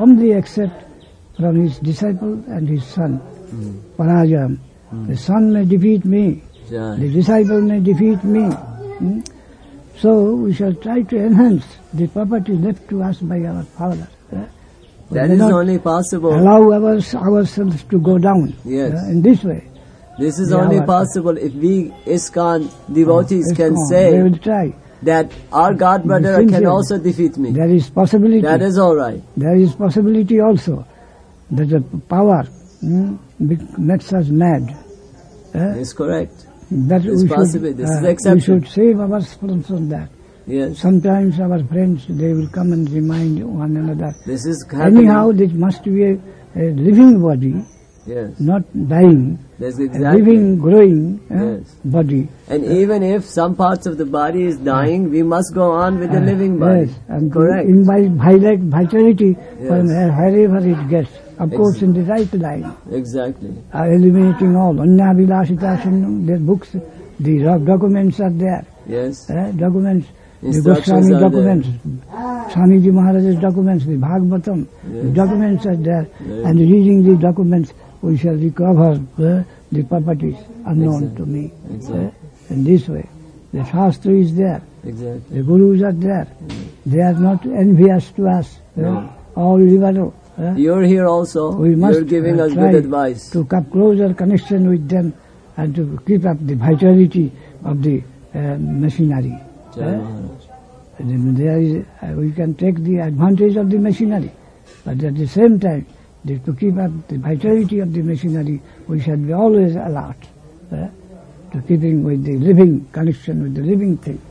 only accept from his disciple and his son. Parajam. The son may defeat me, the disciple may defeat me. So we shall try to enhance the property left to us by our father. That is only possible. Allow ourselves to go down in this way. This is only possible if we ISKCON devotees can say they will try. That our god brother can also defeat me. There is possibility. That is all right. There is possibility also that the power makes us mad. It's correct. That it's possible. This is accepted. We should save ourselves from that. Yes. Sometimes our friends, they will come and remind one another. This is happening. Anyhow, this must be a living body, not dying. That's exactly. A living, growing body. And even if some parts of the body is dying, we must go on with the living body. Yes, and correct. In vitality from wherever it gets. Of course, in the right line. Exactly. Eliminating all. Anya Vilasita, their books, the documents are there. Yes. Documents. The Goswami documents, Swamiji Maharaj's documents, the Bhagavatam, the documents are there. And reading the documents, we shall recover the properties unknown to me. In this way. The Shastra is there. The Gurus are there. They are not envious to us. All liberal. You're here also. We must You're giving us good advice. To come closer connection with them and to keep up the vitality of the machinery. There is, we can take the advantage of the machinery, but at the same time, to keep up the vitality of the machinery, we should be always alert to keeping with the living connection with the living thing.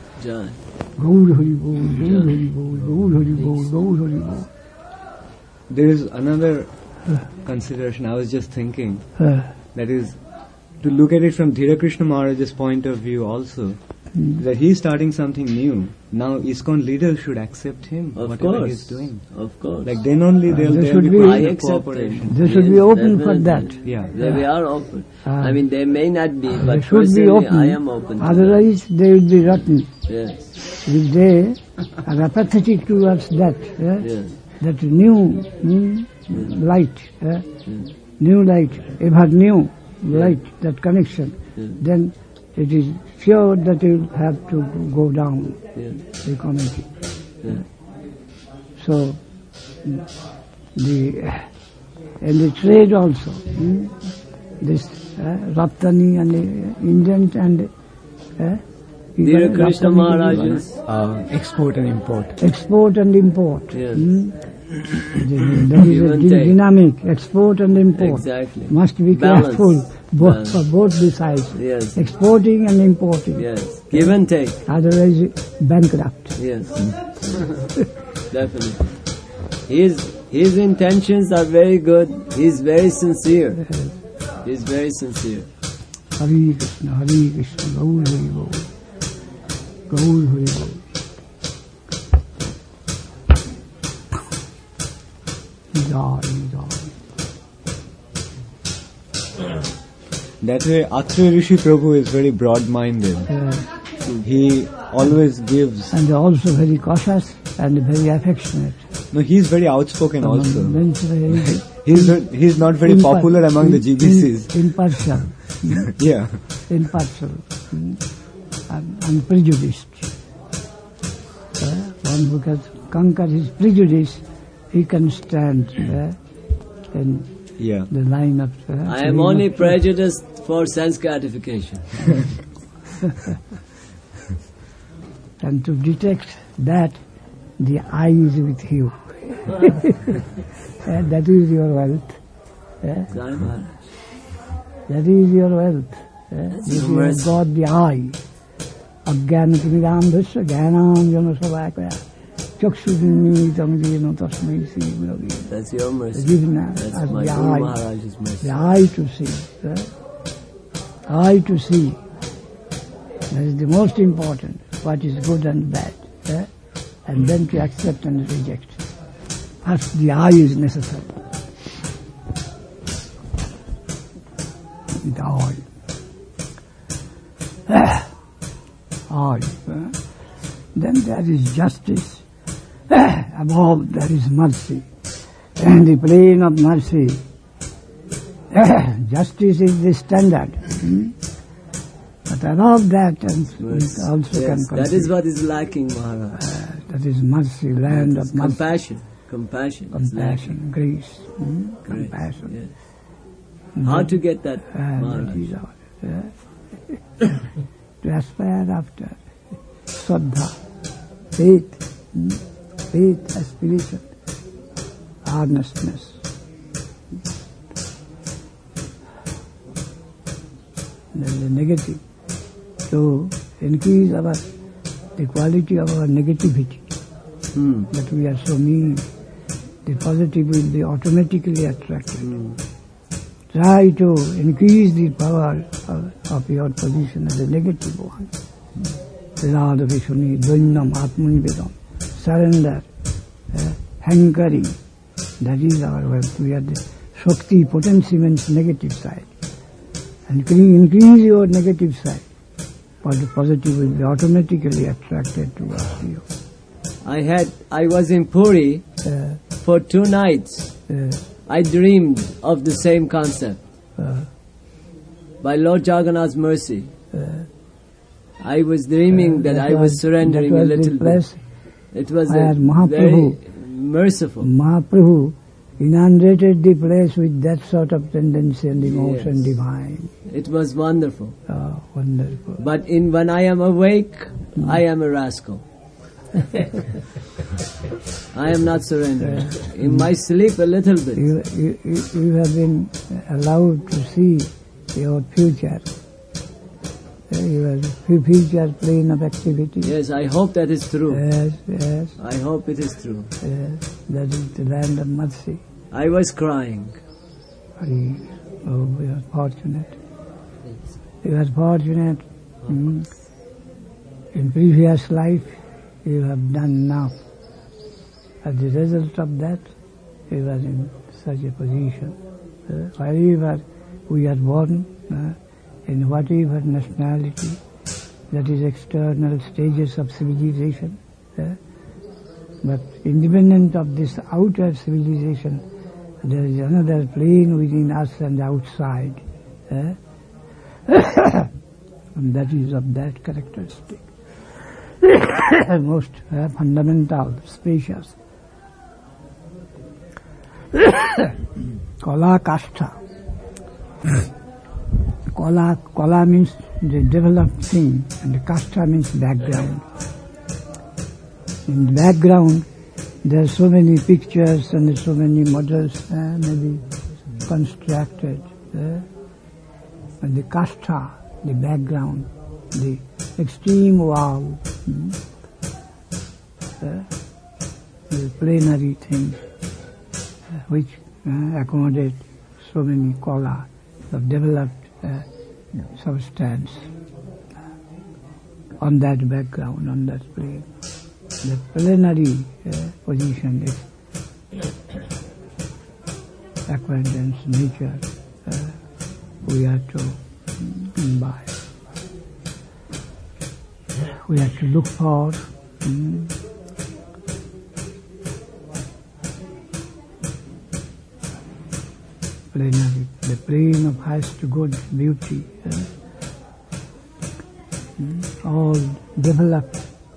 Gaur Hari Bol, Gaur Hari Bol, Gaur Hari Bol, Gaur Hari Bol. There is another consideration I was just thinking, that is, to look at it from Dhira Krishna Maharaj's point of view also, that he is starting something new. Now ISKCON leaders should accept him, whatever he is doing. Of course. Like then only there will be cooperation. They should be open for that. Yeah. We are open. I mean, they may not be, but personally I am open to otherwise that. They will be rotten. Yes. If they are apathetic towards that, that new light, new light, ever new light, that connection, then it is sure that you will have to go down the community. So, and the trade also, this Raptani and the Indians and Dhira Krishna Maharaj's export and import. Export and import. Yes. There is a dynamic, export and import. Exactly. Must be careful for both the sides. Yes. Exporting and importing. Yes. Give and take. Otherwise bankrupt. Yes. Definitely. His intentions are very good. He's very sincere. He's very sincere. Hare Krishna, Hare Krishna, Gaur Hari Bol. Gaur Hari Bol. That way, Atre Rishi Prabhu is very broad-minded. He always gives. And also very cautious and very affectionate. No, he's very outspoken also. He's not very popular among the GBCs. Impartial. Yeah. Impartial. Unprejudiced. One who can conquer his prejudice, he can stand in the line of... I am only prejudiced for sense gratification. And to detect that, the eye is with you. That is your wealth. That is your wealth. You have got the eye. Agyan Kimidam Dhisya Gyanam Jana Savakaya Chakshudinitam Jino Tasmai Sri Guravi. That's your mercy. That's my Guru Maharaj's mercy. The eye to see. Eye to see. That is the most important. What is good and bad. And then to accept and reject. First the eye is necessary. The eye. Then there is justice. Above there is mercy. the plane of mercy. Justice is the standard. But above that, and we also can consider. That is what is lacking, Maharaj. That is mercy, land of mercy. Compassion. Compassion, grace. Compassion. Yes. How to get that, Maharaj? To aspire after Shraddha, faith, aspiration, earnestness. Then the negative, to increase the quality of our negativity. That we are so mean, the positive will be automatically attracted. Try to increase the power of your position as a negative one. Radhavishuni, Dvainnam, Atmanivedam, surrender, hankering. That is our way. We are the Shakti, potency means negative side. And increase your negative side, but the positive will be automatically attracted towards you. I was in Puri for 2 nights. I dreamed of the same concept. By Lord Jagannath's mercy. I was dreaming that I was surrendering a little bit. It was very merciful. Mahaprabhu inundated the place with that sort of tendency and emotion divine. It was wonderful. Oh, wonderful. But when I am awake, I am a rascal. I am not surrendering. In my sleep a little bit. You have been allowed to see your future. Your future plane of activity. Yes, I hope that is true. Yes. I hope it is true. Yes, that is the land of mercy. I was crying. We are fortunate. You are fortunate. In previous life, you have done enough. As the result of that, you are in such a position. Wherever we are born, in whatever nationality, that is external stages of civilization. But independent of this outer civilization, there is another plane within us and outside. And that is of that characteristic. Most fundamental, spacious. Kala kastha. Kala means the developed thing, and the kastha means background. In the background, there are so many pictures and so many models maybe constructed. And the kastha, the background, the extreme wall, the plenary thing, which accommodate so many kala of developed substance on that background, on that plane. The plenary position is acquaintance, nature, we are to imbibe. We have to look for plenary, the plane of highest good beauty, all developed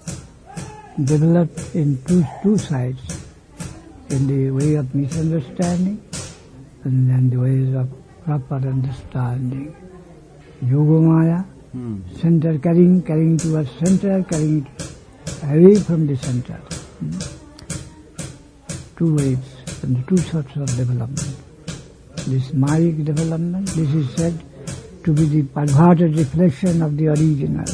in two sides, in the way of misunderstanding and then the ways of proper understanding. Yogamaya, center, carrying towards center, carrying away from the center. Two ways and two sorts of development. This Mayic development, this is said to be the perverted reflection of the original.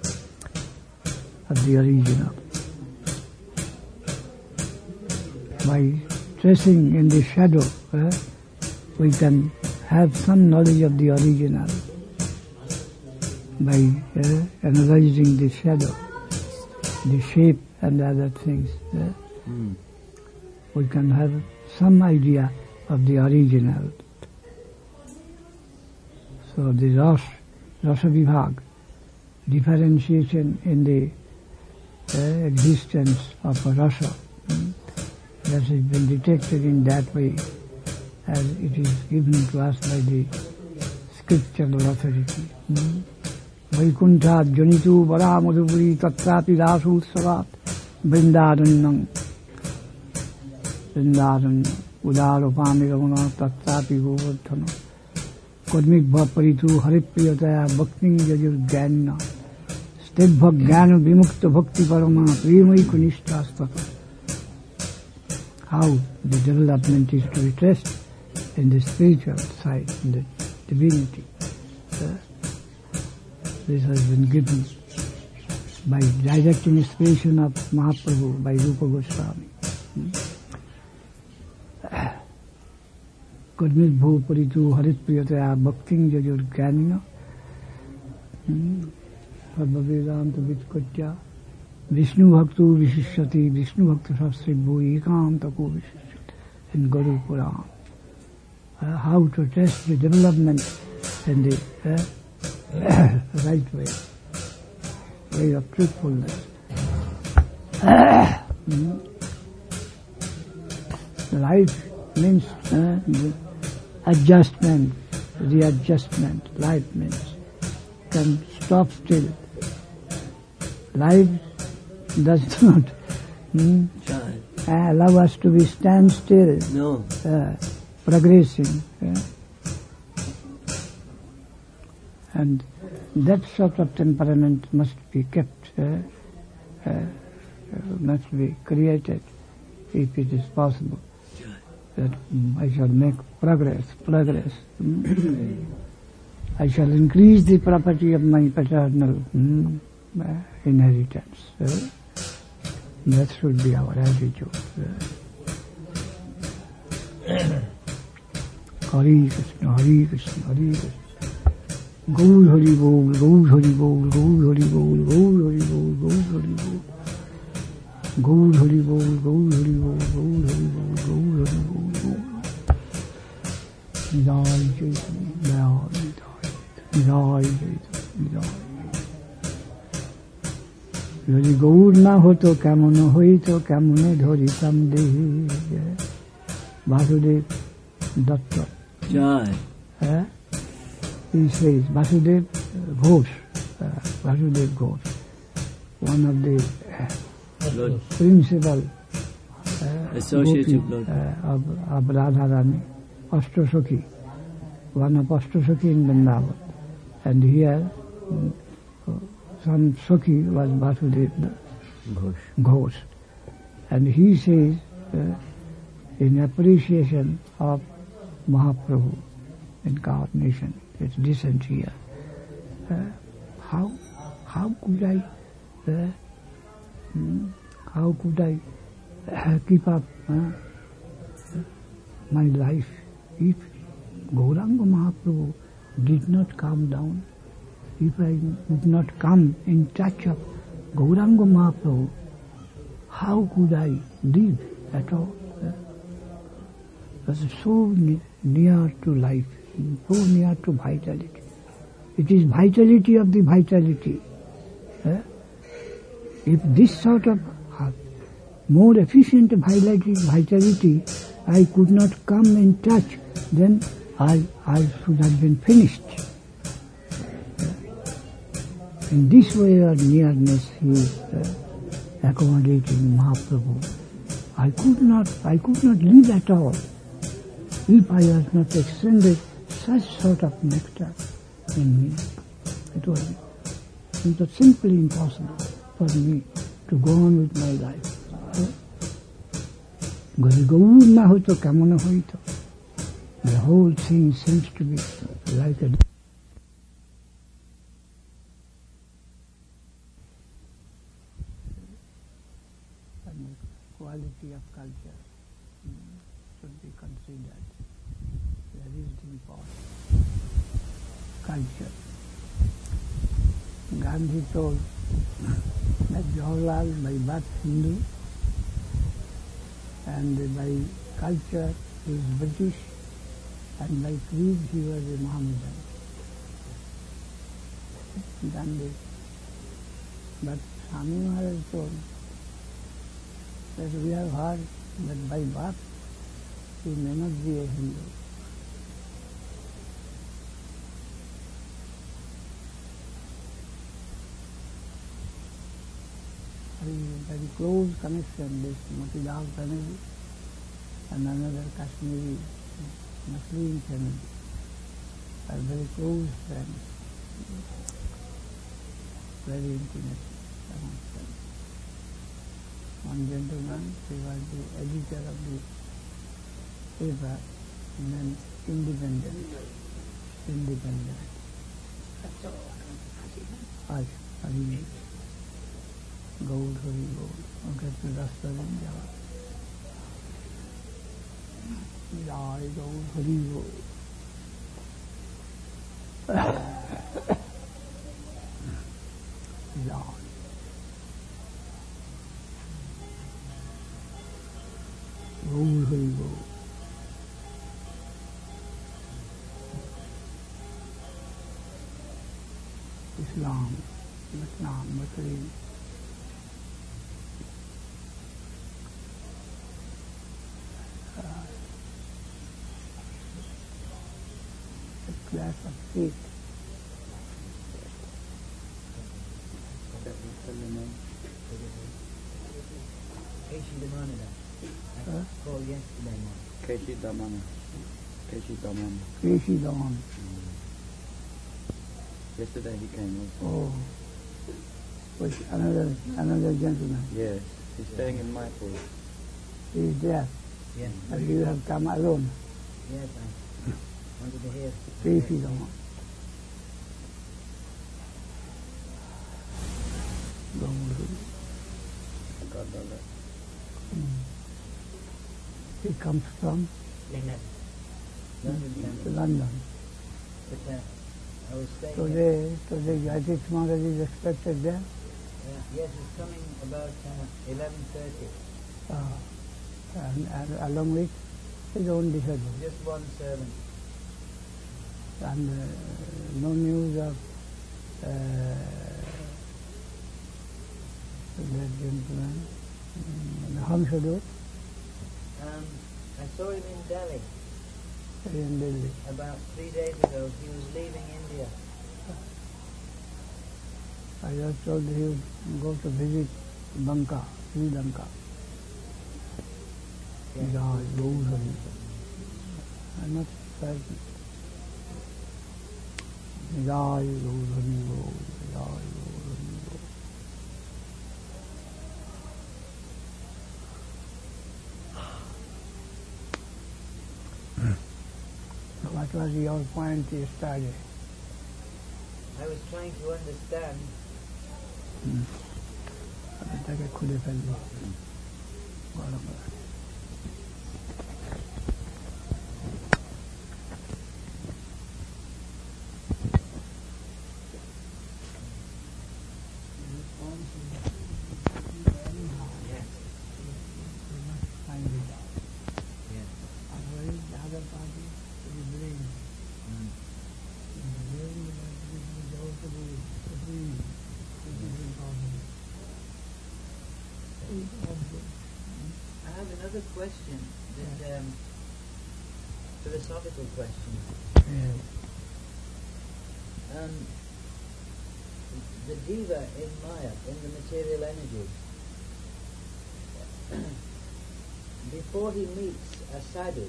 By tracing in the shadow, we can have some knowledge of the original. By analyzing the shadow, the shape and other things, we can have some idea of the original. So the Rasa Vibhag, differentiation in the existence of a rasa, that has been detected in that way, as it is given to us by the scriptural authority. Vaikunthat janitu vara madhuri tatrapi rasu savat vrindaranam udarupami ramana tatrapi govardhana kodmik bhaparitu haripriyataya bhakting yajur jnana stedbhak jnana vimukta bhakti parama premai kunishtastat. How the development is to be traced in the spiritual side, in the divinity. This has been given by direct inspiration of Mahaprabhu, by Rupa Goswami. Kadmit bho paritu harit priyataya bhakting jajur jnanina Padma Vedanta Vitkatya Vishnu Bhaktu Vishishyati Vishnu Bhakta Shastri Ekantako Vishishyati in Guru Puran. How to test the development in the right way of truthfulness. Life means adjustment, readjustment. Life means can stop still. Life does not allow us to be stand still. No. Progressing. And that sort of temperament must be kept, must be created if it is possible. That I shall make progress. I shall increase the property of my paternal inheritance. That should be our attitude. Hare Krishna, Hare Krishna, Hare Krishna. Gaur Hari Bol, Gaur Hari Bol, Gaur Hari Bol, Gaur Hari Bol, Gaur Hari Bol. Gaur Hari Bol, Gaur Hari Bol, Gaur Hari Bol, Gaur Hari Bol, Gaur. Jai Chaitanya, Jai Chaitanya. যদি গৌর না হতো কেমন হইত কেমনে ধরিতাম দেহি Basudeb Dutta he says Vasudev Ghosh, one of the principal associative of Radharani, Ashtasakhi, one of Ashtasakhi in Vrindavan, and here some Sakhi was Vasudev Ghosh, and he says in appreciation of Mahaprabhu incarnation, its descent here. How could I keep up my life if Gauranga Mahaprabhu did not come down? If I did not come in touch of Gauranga Mahaprabhu, how could I live at all? That's so near to life, so near to vitality. It is vitality of the vitality. If this sort of more efficient vitality I could not come in touch, then I should have been finished. In this way of nearness he is accommodating Mahaprabhu. I could not live at all if I had not extended such sort of nectar in me. It was simply impossible for me to go on with my life. The whole thing seems to be like a quality of culture should be considered. There is the important culture. Gandhi told that Jawaharlal by birth Hindu and by culture he is British and by creed he was a Mohammedan. Gandhi. But Swami Maharaj told that we have heard But by birth, he may not be a Hindu. Very close connection, this Motilal family and another Kashmiri Muslim family are very close friends, very intimate amongst them. One gentleman, he was the editor of the paper, and then Independent. Gold, Hari Gold. Okay, to Rasta Java. Jai Gold, Hari Gold. Jai. Gold, Hari Gold. Islam, Muslim. Class of faith. Called yesterday morning. Keshi Damana. Yesterday he came also. Oh. With another gentleman. Yes. He's staying in Mayapur. He is there. Yes. And you have come alone. Yes, I wanted to hear. Keshi Damana. He comes from London. But, I was staying Today Gayatri Maharaj is expected there. Yes, it's coming about 11:30. And along with his own disciple. Just one servant. And no news of that gentleman, Hamsadut. I saw him in Delhi. In Delhi. About 3 days ago. He was leaving India. I just told he would go to visit Lanka, Sri Lanka. Yes. I'm not certain. Jai Gaudhani Gaud, Jai Gaudhani Gaud. What was your point yesterday? I was trying to understand. I have another question, that philosophical question. Yes. The Jiva in Maya, in the material energies, before he meets a sadhu,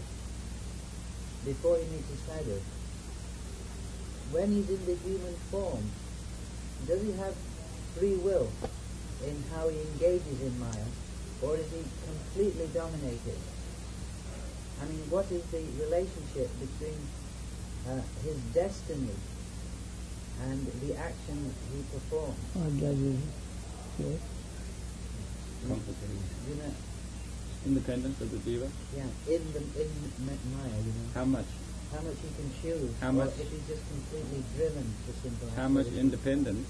when he's in the human form, does he have free will in how he engages in Maya, or is he completely dominated? I mean, what is the relationship between his destiny and the action he performs? What does he say? You know, independence of the jiva. yeah, in Maya, you know. How much he can choose, How or much- if he's just completely driven to simple how much activity. independence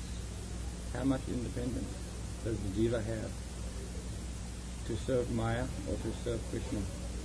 does the jiva have to serve Maya or to serve Krishna?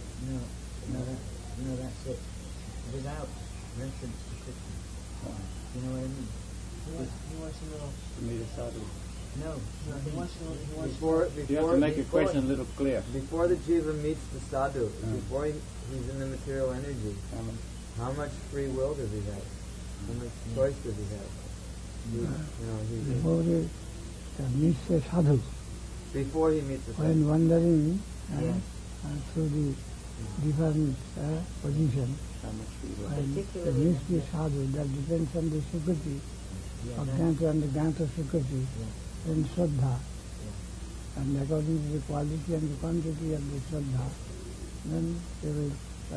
No, that's it. Without reference to Krishna. You know what I mean? To meet a sadhu. No. Before you have to make your question a little clear. Before the jiva meets the sadhu, before he's in the material energy, how much free will does he have? How much choice does he have? Before he meets the sadhu. Before he meets the sadhu. When wandering through the different positions, when he meets the sadhu, that depends on the sukriti, of Ganta and the Ganta sukriti, and Shraddha. And according to the quality and the quantity of the Shraddha, then they will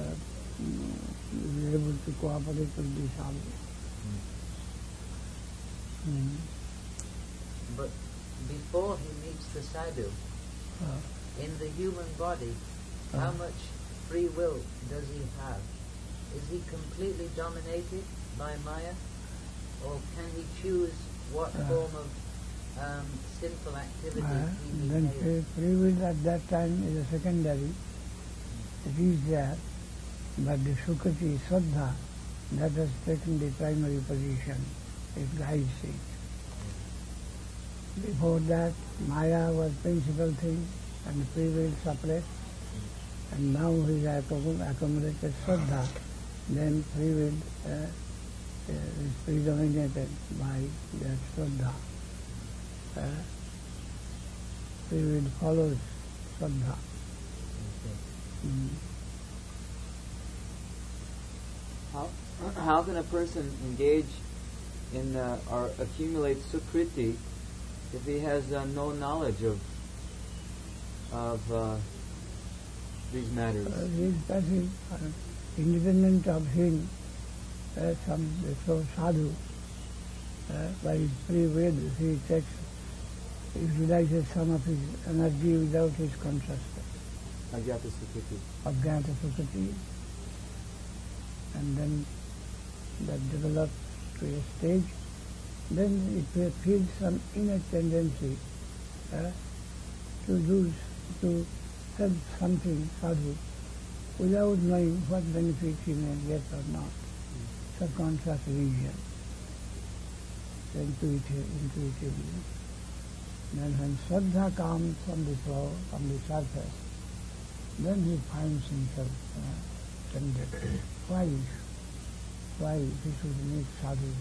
be able to cooperate with the sadhu. But before he meets the sadhu, in the human body, how much free will does he have? Is he completely dominated by Maya? Or can he choose what form of sinful activity he then behaves? free will at that time is a secondary. It is there, but the Sukriti, Shraddha, that has taken the primary position. It guides it. Before that, Maya was principal thing and free will separate. And now he has accumulated Shraddha, then free will is predominated by that Shraddha. Free will follows Shraddha. How can a person engage in or accumulate sukriti if he has no knowledge of these matters? He is passive, independent of him. So sadhu, by his free will, he utilizes some of his energy without his consciousness. Ajnata sukriti. Ajnata sukriti. And then that develops to a stage. Then it feels some inner tendency to help something, sadhu, without knowing what benefit he may get or not. Subconscious vision, intuitively. Then when Shraddha comes from the floor, from the surface, then he finds himself tempted. Why he should meet sadhu?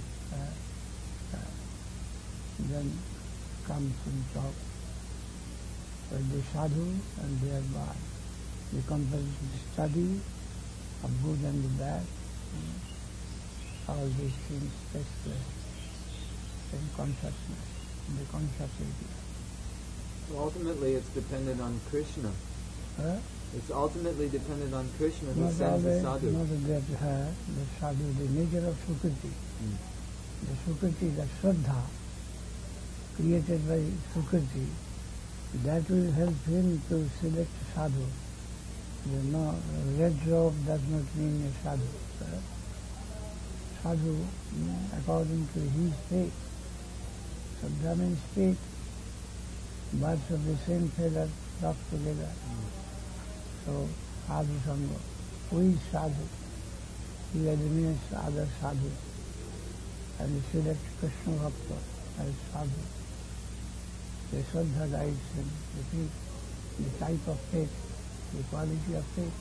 Then comes and talk with the sadhu, and thereby the comparative study of good and the bad. All these things take place in consciousness, in the conscious area. So ultimately it's dependent on Krishna. It's ultimately dependent on Krishna who sends the sadhu. Not that the sadhu, the nature of Sukriti. The Sukriti, the Shraddha, created by Sukriti, that will help him to select sadhu. Red robe does not mean a sadhu. Sadhu, according to his faith. Shraddha means faith. Birds of the same feather flock together. So, sadhu sangha. Who is sadhu? He eliminates other sadhu and he selects Krishna Bhakta as sadhu. The Shraddha guides him, the faith, the type of faith, the quality of faith.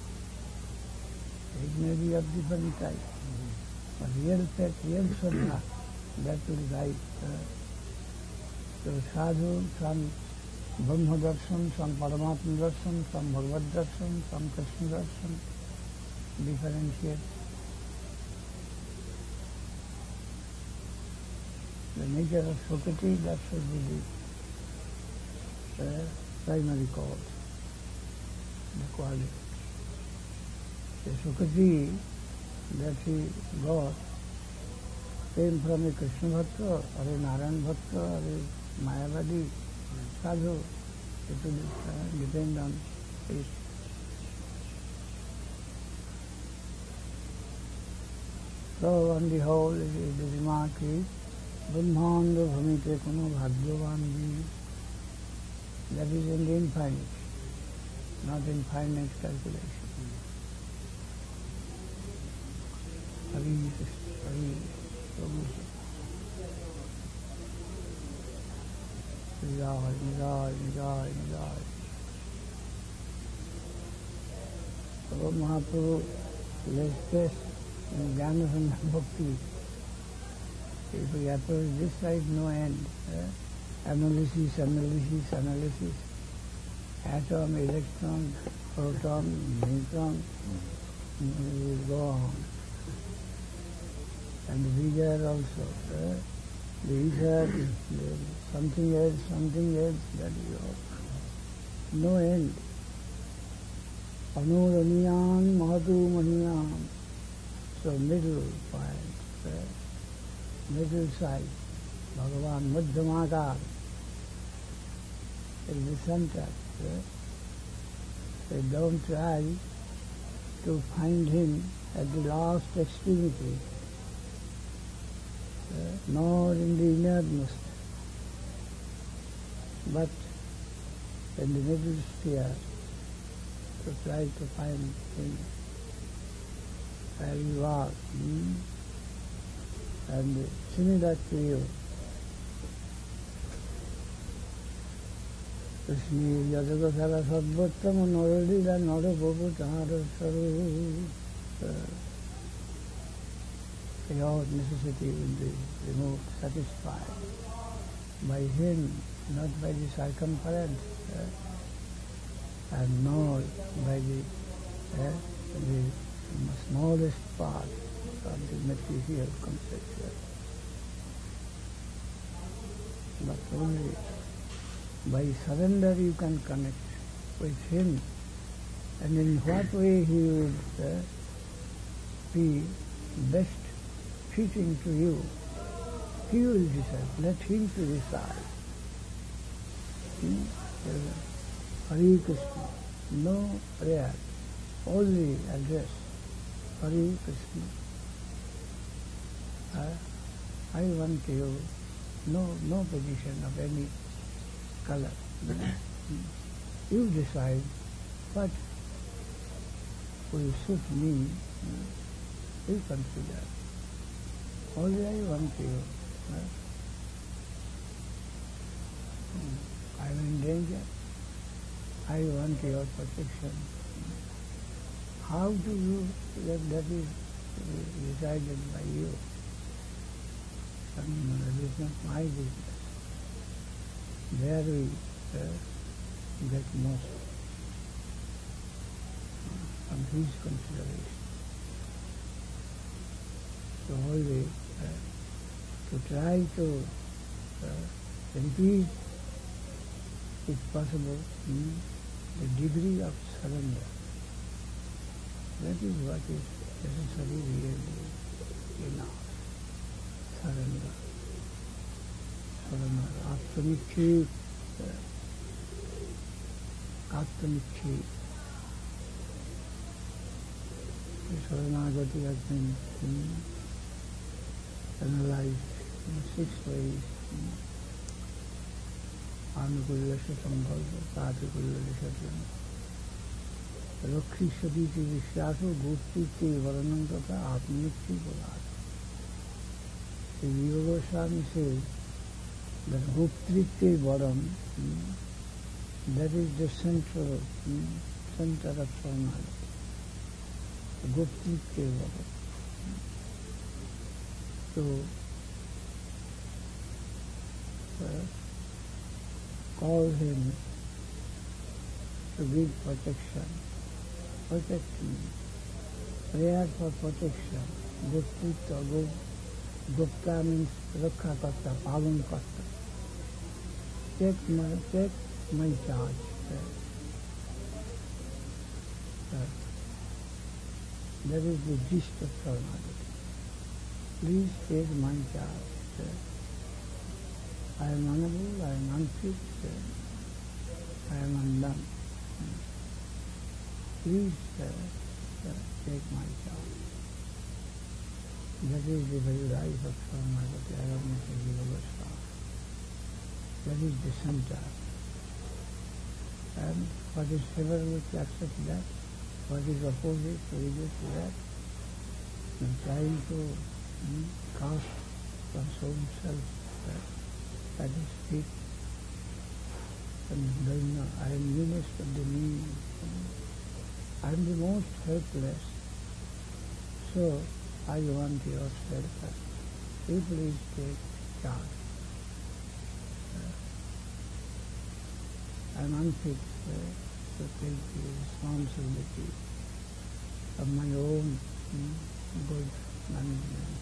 It may be of different type. But real faith, real Shraddha, that will guide. So sadhu, some Brahma darshan, some Paramatma darshan, some Bhagavad darshan, some Krishna darshan, differentiate. The nature of Sukriti, that should be the primary cause, the quality. The Sukriti that he got came from a Krishna Bhakta or a Narayan Bhakta or a Mayavadi sadhu. It will depend on it. So on the whole, the remark is, Brahmanda bhamite kuno bhagyavan ji. That is in the infinite, not in finite calculation. Hari enjoy, enjoy, enjoy, enjoy. So Mahaprabhu lays stress in Jnana and Bhakti. If we approach this side, no end. Analysis, analysis, analysis. Atom, electron, proton, neutron, we will go on. And the ether also. The ether, something else, that is all. No end. Anuraniyam mahatu maniyam. So middle point, middle side. Bhagavan Madhyamakar is the center. So don't try to find him at the last extremity, nor in the innermost, but in the middle sphere, to try to find him where you are. And similar to you, Krishna Yadagosala Sadbhattama Noradila Narababu Tahara Saru. Your necessity will be removed, satisfied by him, not by the circumference, and nor by the smallest part of the material conception, but only by surrender you can connect with him. And in what way he would be best fitting to you, he will decide. Let him to decide. Hare Krishna, no prayer, only address. Hare Krishna. I want you, no position of any color. You decide what will suit me, you consider. Only I want you. I am in danger. I want your protection. How do you, that is decided by you. That is not my business. There we get most from his consideration. So always to try to increase, if possible, the degree of surrender. That is what is necessary really in our surrender. Atmanichi, Saranagati has been analyzed in 6 ways. Anukullasya sambhalva, Tatikulasya Rakhi Saditi Vishyaso, Gopti Varanam Tata Atmanichi Bharat. The Yoga Goswami says that Goptritya Varam, that is the center of Saranagati. Goptritya Varam. So, call him to give protection. Protect me. Prayer for protection. Goptritya, Gupta means Rakha Karta, Pavan Karta. Take my charge. That is the gist of Saranagati. Please take my charge. I am unable, I am unfit, I am undone. Please take my charge. That is the very life of Saranagati, Aramya Yoga Goswami. That is the center. And what is favorable to accept that, what is opposite to reject that, and trying to cast one's own self, that is fit I am meanest of the mean. I am the most helpless. So I want your shelter. You please take charge. I am unfit to take the responsibility of my own good management.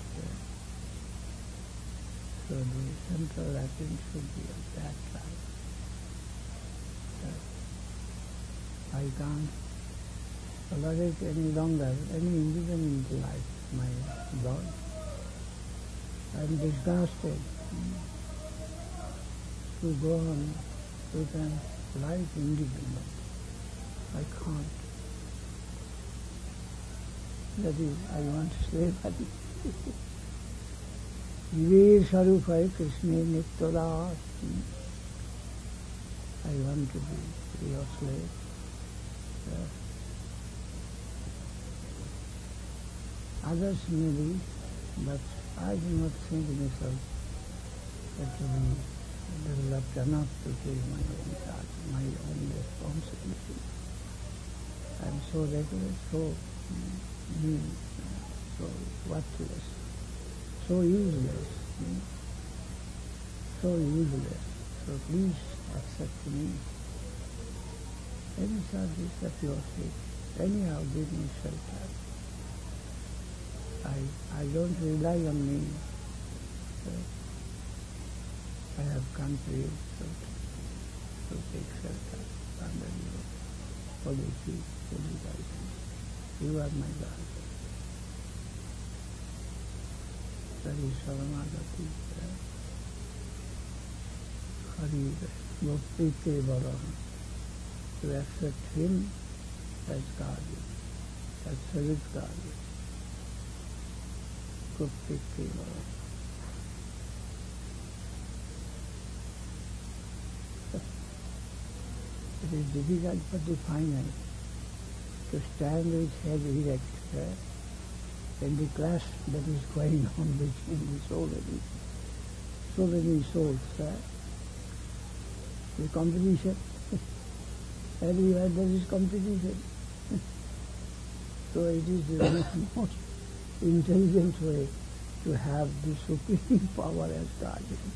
So the central attention should be of that type. I can't tolerate any longer any independent life, my Lord. I am disgusted to go on with a life independent. I can't. That is, I want to slave Adi. Jive Sarupaya Krishna Nityadas. I want to be your slave. Others may be, but I do not think myself that to be developed enough to take my own charge, my own responsibility. I am so reckless, so mean, so worthless, so useless, so useless. So please accept me. Any service at your feet, anyhow give me shelter. I don't rely on me. I have come to you to take shelter under your holy feet, holy guidance. You are my God. That is Saranagati. Hari Bhakti Kevaram. To accept him as guardian, as service guardian. Bhakti Kevaram. It is difficult for the finite to stand with head erect in the clash that is going on between so many souls. The competition, everywhere there is competition. So it is the most intelligent way to have the supreme power as guardian.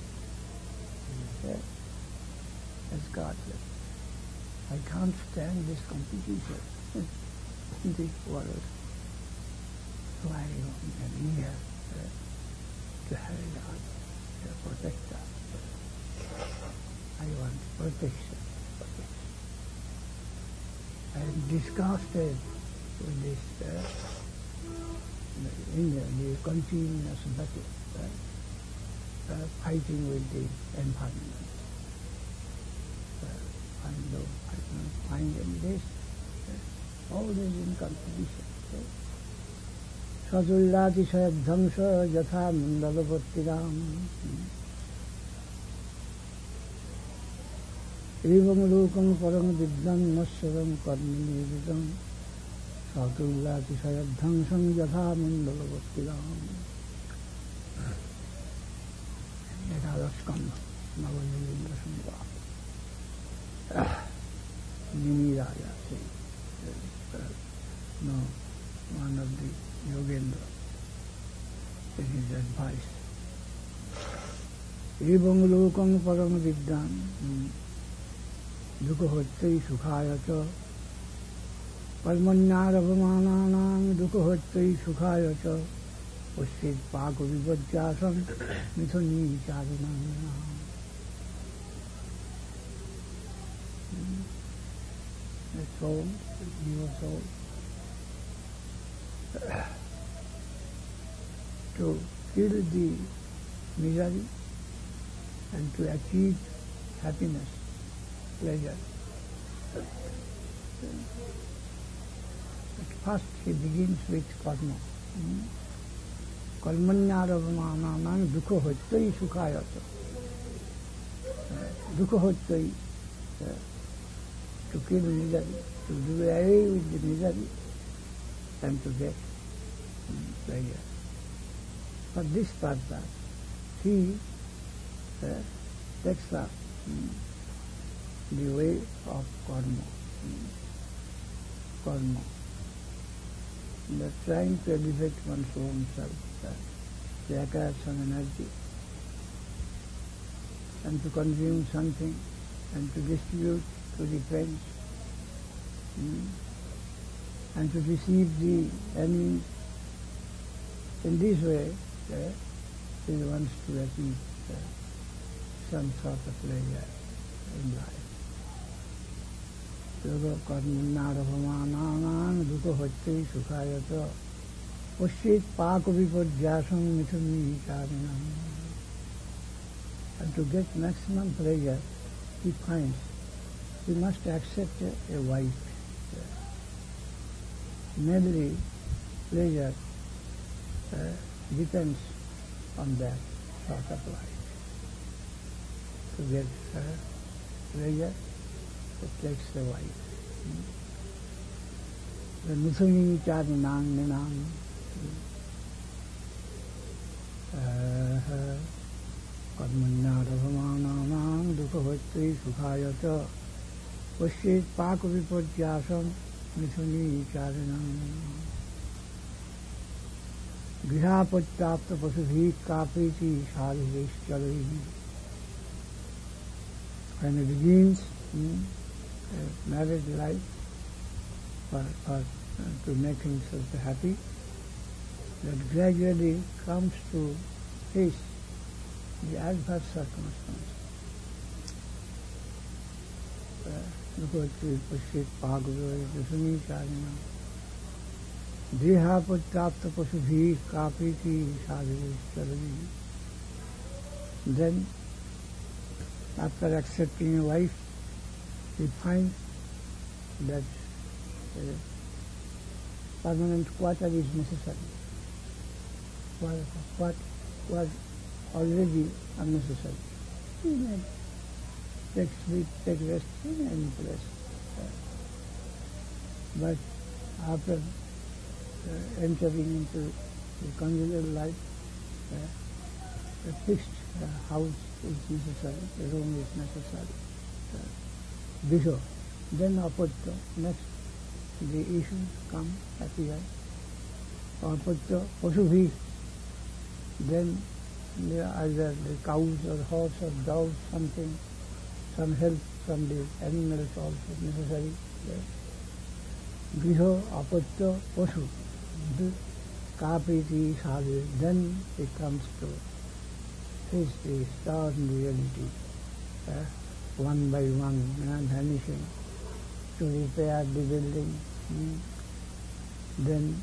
As guardian. I can't stand this competition in this world. So I am here to carry on, to protect us. I want protection. I am disgusted with this the continuous battle, fighting with the environment. I don't find any this, always in competition. Sajullati sayadhamsa yatha mandalapattiram. Evam lokam parang vidyam nasyaram karmini vidam. Sajullati sayadhamsam yatha mandalapattiram. Yatha Navajivindra Sangha. Nimiraja says, no, one of the Yogendra, this is advice. Evam lokam param vidyam dukkhottri sukhaya cha parmanyaravamananam dukkhottri sukhaya cha usit pako vivajyasam mithuni charanam. The soul, your soul, to kill the misery and to achieve happiness, pleasure. But first he begins with karma. Karmanyaravamananam dukkhottri sukhaya cha. Dukkhottri, to kill misery, to do away with the misery, and to get pleasure. For this purpose, he takes up the way of karma. Karma. They're trying to elevate one's own self, to acquire some energy, and to consume something, and to distribute to the friends, and to deceive the enemies. In this way, he wants to achieve some sort of pleasure in life. Yoga karmanarabhamananang dukkha bhakti sukhayata ushit pakavipadyasam mithuni charinam. And to get maximum pleasure, he finds he must accept a wife. Mainly, pleasure depends on that sort of life. To get pleasure, it takes the wife. The Mithuni Charinang Ninang Karmanarabhamananang dukkha bhakti sukhayata ushit pakavipadyasam mithuni charinam. Grihapatyapta pasubhi kapriti sadhiveshchalai. When it begins married life to make himself happy, that gradually comes to face the adverse circumstances. Nukoti Pushit Bhagavad Visuni Charina Deha Putrapta Pasubhi Kapiti Sadhiveshchalai. Then, after accepting a wife, he finds that permanent quarter is necessary. What was already unnecessary. He may take sleep, take rest in any place. But after entering into the conjugal life, a fixed house is necessary, a room is necessary. Before, then apatya, next the issues come, appear. Apatya, pasubhi, then either the cows or horse or dog, something, some help from the animals also necessary. Griha, apatya, pasu, kapriti, sadhu, then it comes to face the stern reality, one by one, vanishing, to repair the building, then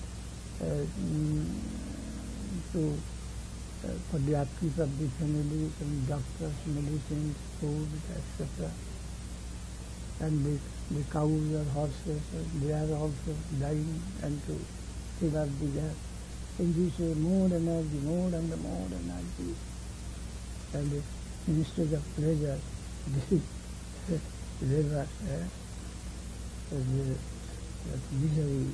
to for the upkeep of the family, some doctors, medicines, food, etc. And the cows or horses, they are also dying, and to fill up the gap. In this way, more energy, more and more energy. And instead of pleasure, the river, that misery,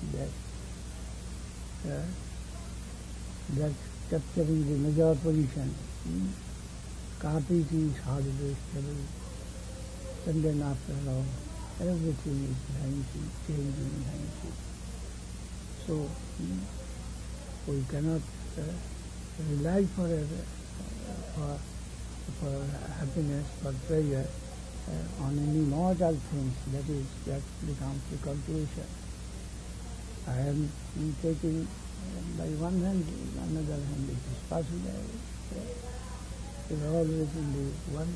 that capturing the major position, kapiti sadhiveshchalai. And then after all, everything is vanishing, changing, vanishing. So, we cannot rely for happiness, for pleasure on any mortal things. That becomes the conclusion. I am taking by one hand, another hand it is possible. It is always in the one.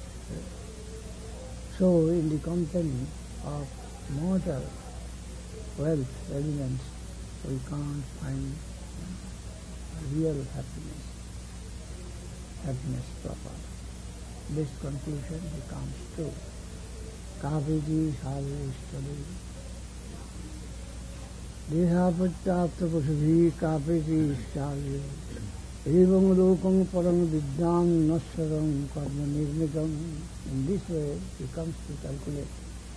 So, in the company of mortal wealth, elements, we can't find real happiness proper. This conclusion becomes true. Kapiti sadhiveshchalai. Dehapatyapta pasubhi kapiti sadhiveshchalai. Evam lokam param vidyam nassaram karma nirmitam. In this way, he comes to calculate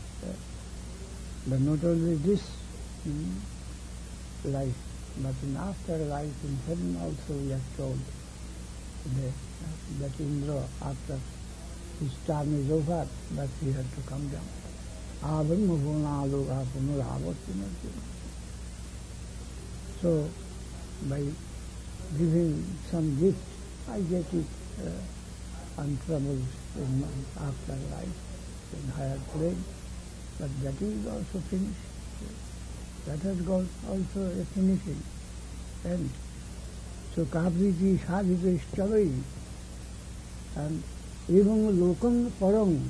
but not only this life, but in afterlife, in heaven also we are told that Indra, after his time is over, but he had to come down. So, by giving some gift, I get it untroubled in afterlife, in higher plane. But that is also finished. That has got also a finishing end. So Kapriti Sadhika Sthavai, and even Lokam Param,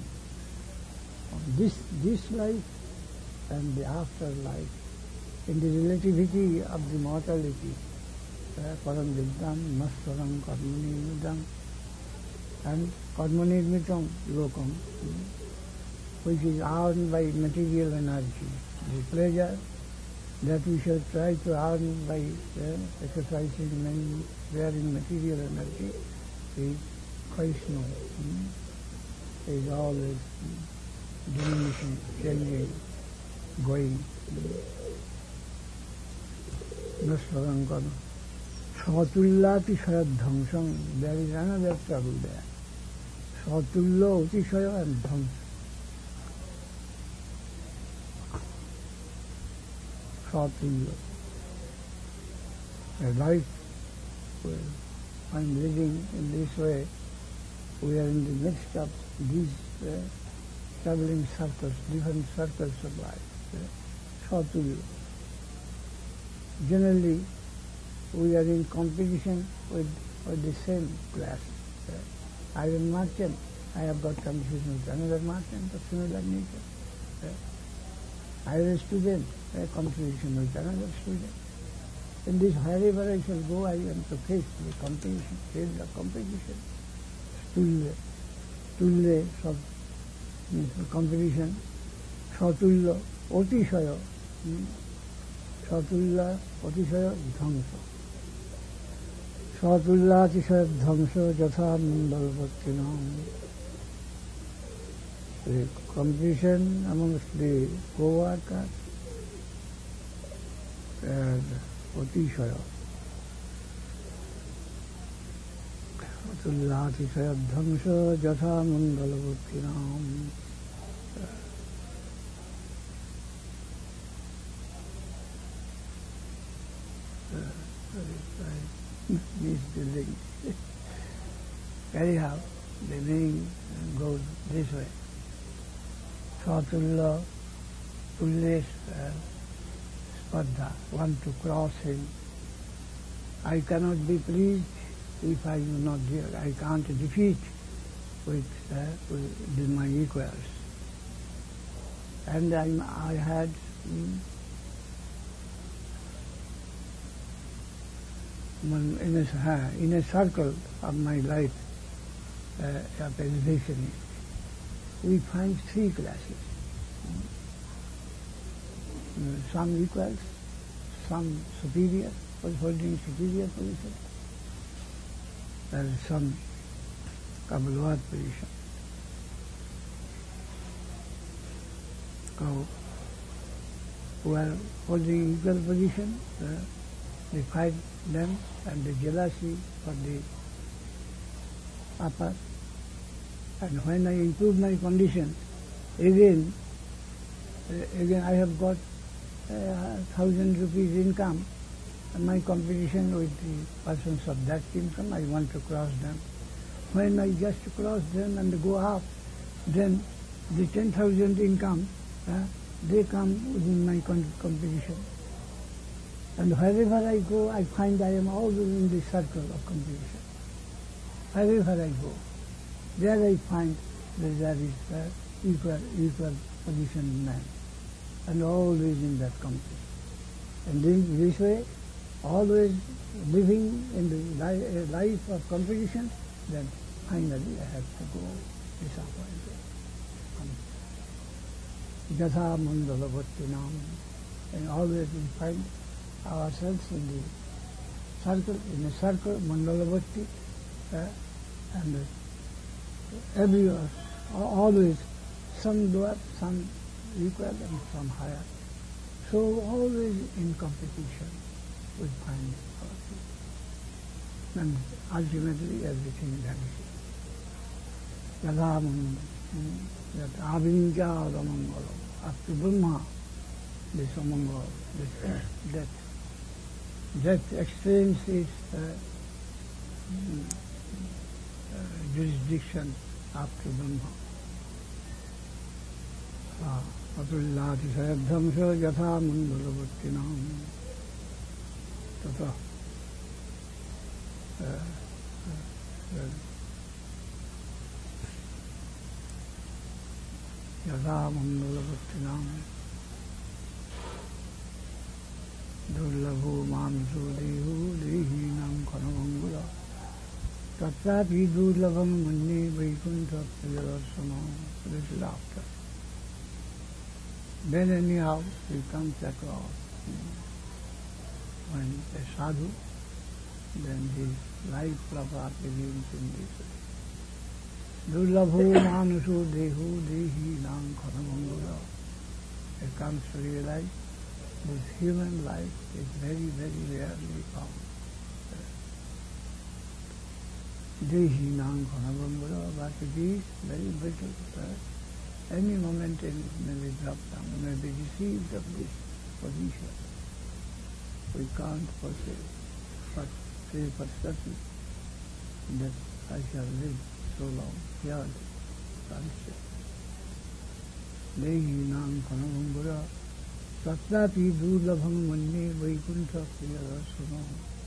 this life and the afterlife, in the relativity of the mortality, Param Viddam, Masvaram, Karmanirmitam, and Karmanirmitam Lokam, which is earned by material energy. The pleasure that we shall try to earn by exercising wearing material energy is Vaishnava, is always diminishing, changing, going. Nasvarankana. Satullati Saradhamsam, there is another trouble there. Satullo Utishaya and Dhamsa. Satullo. A life, I'm living in this way. We are in the midst of these traveling circles, different circles of life. Satullo. Generally, we are in competition with the same class. I am merchant, I have got competition with another merchant of similar nature. I am a student, I have competition with another student. In this, wherever I shall go, I am to face the competition, field of competition. Tulle, competition, Satullo, Otishaya, Satulla, Otishaya, Dhamsa. Satulla, Otishaya, Dhamsa, Jatha, Mandalapattinam. The competition amongst the co-workers and Otishaya. Satulla, Otishaya, Dhamsa, Jatha, Mandalapattinam. These buildings. Anyhow, the meaning goes this way. Satulla, Tulles, Spadha, want to cross him. I cannot be pleased if I am not there. I can't defeat with my equals. And I had in a circle of my life of elevation, we find three classes. Some equals, some superior, holding superior position, and some Kabbalwad position. So, who are holding equal position, we fight them, and the jealousy for the upper. And when I improve my condition, again I have got 1,000 rupees income, and my competition with the persons of that income, I want to cross them. When I just cross them and go up, then the 10,000 income, they come within my competition. And wherever I go, I find I am always in the circle of competition. Wherever I go, there I find that there is equal position man, and always in that competition. And in this way, always living in the life of competition, then finally I have to go disappointed. Jatha Mandalapattinam, and always we find ourselves in a circle, Mandalavatti, and everywhere, always some lower, some equal, and some higher. So always in competition we find ourselves. And ultimately everything vanishes. Yadamangala. That Avinja Ramangala. Up to Brahma, this Amangala, this death extends its jurisdiction up to Brahma. Atullati sayadhamsa yatha mandalavattinam. Tata yatha mandalavattinam dullabho manso deho dehinam kanamangala tatrapi dullabham manne vaikuntha priyadarsana. This is after. Then anyhow he comes across when a sadhu, then his life Prabhupada begins in this way. Dullabho manuso deho dehi nam khanamangala. He comes to realize this human life is very, very rarely found. Dehi nam khanamangala, but it is very brittle. Any moment it may be dropped down, may be deceived of this position. We can't perceive, but say for certain that I shall live so long here, sunset. Dehi nam kanavambura, tatrapi durlabham manne vaikuntha priyadarsana.